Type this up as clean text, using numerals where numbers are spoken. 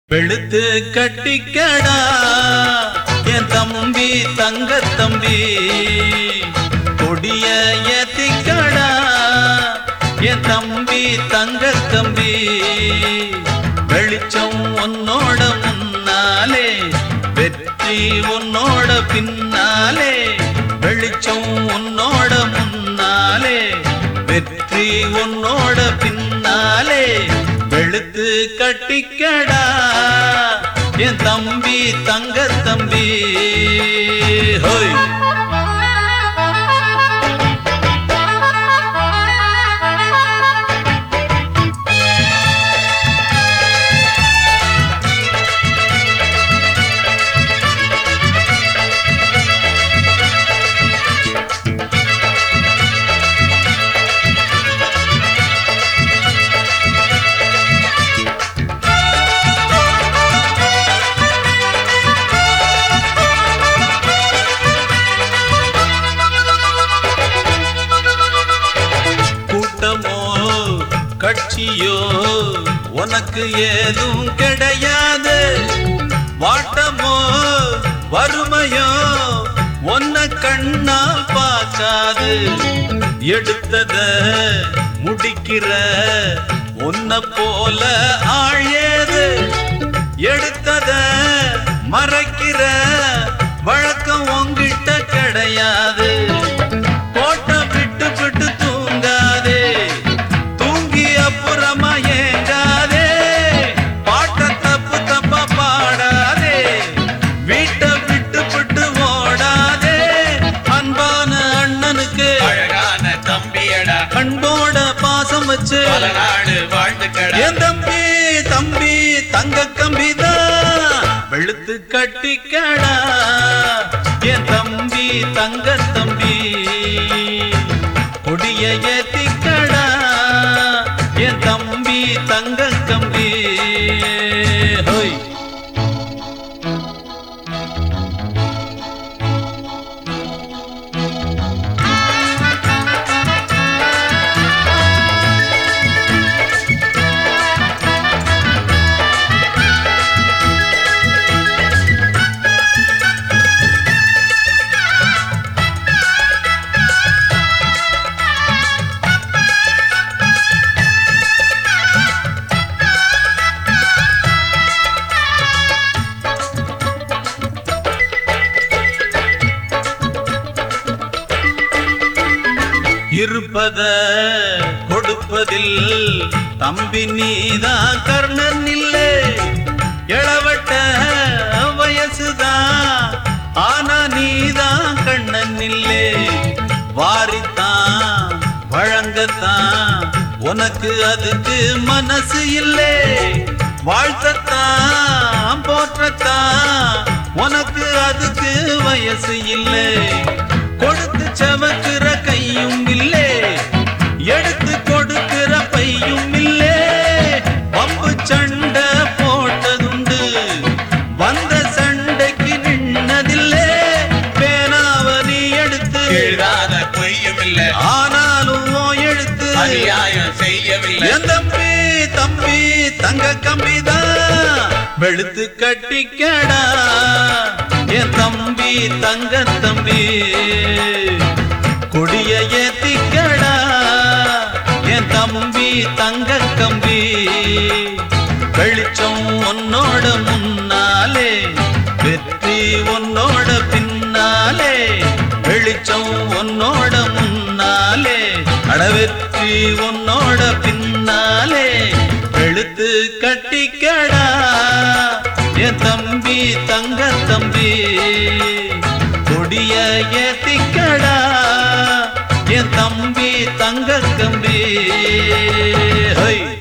வெளுத்து கட்டிக்கடா என் தம்பி தங்க தம்பி, கொடிய ஏத்திக்கடா என் தம்பி தங்க தம்பி. வெளிச்சம் உன்னோட முன்னாலே, வெற்றி உன்னோட பின்னாலே. வெளிச்சம் உன்னோட முன்னாலே, வெற்றி உன்னோட பின்னாலே. வெளுத்து கட்டிக்கடா என் தம்பி தங்க தம்பி. ஹோய் கட்சியோ உனக்கு ஏதும் கிடையாது, வாட்டமோ வறுமையோ உன்னை கண்ணால் பார்க்காது. எடுத்தத முடிக்கிற உன்னை போல ஆழேது, எடுத்தத மறைக்கிற வழக்கம் உங்கிட்ட கிடையாது. போட்ட விட்டு விட்டு தூங்காதே, தூங்கி அப்புறமா ஏங்காதே. பாட்ட தப்பு தப்பா பாடாதே, வீட்டை விட்டு விட்டு ஓடாதே. அன்பான அண்ணனுக்கு அழகான தம்பியடா, அன்போட பாசம் வச்சு பல நாடு வாழ்ந்துக்கடா. என் தம்பி தம்பி தங்க கம்பிதான். வெளுத்து கட்டிக்கடா என் தம்பி தங்க தம்பி, கொடிய ஏத்திக்கடா என் தம்பி தங்க கம்பி. ஹோய் இருப்பத கொடுப்பதில் தம்பி நீதான் கர்ணன் இல்லை. இளவட்ட வயசுதான் ஆனா நீதான் கண்ணன் இல்லை. வாரித்தான் வழங்கத்தான் உனக்கு அதுக்கு மனசு இல்லை. வாழ்த்தத்தான் போற்றத்தான் உனக்கு அதுக்கு வயசு இல்லை. கொடுத்து சவக்குற கையும் இல்லை, எடுத்து கொடுக்கிற பையும் இல்லை. பம்பு சண்டை போட்டதுண்டு, வந்த சண்டைக்கு நின்னதில்லை. பேனாவ நீ எடுத்து எழுதாத பொய்யும் இல்லை, ஆனாலும் எழுத்து அநியாயம் செய்யவில்லை. என் தம்பி தம்பி தங்க கம்பிதான். வெளுத்து கட்டிக்கடா என் தம்பி தங்க தம்பி, கொடிய ஏத்திக்கடா என் தம்பி தங்க கம்பி. வெளிச்சம் உன்னோட முன்னாலே, வெற்றி உன்னோட பின்னாலே. வெளிச்சம் உன்னோட முன்னாலே, அட வெற்றி உன்னோட பின்னாலே. வெளுத்து கட்டிக்கடா என் தம்பி தங்க தம்பி, கொடிய ஏத்திக்கடா என் தம்பி தங்க கம்பி. ஹை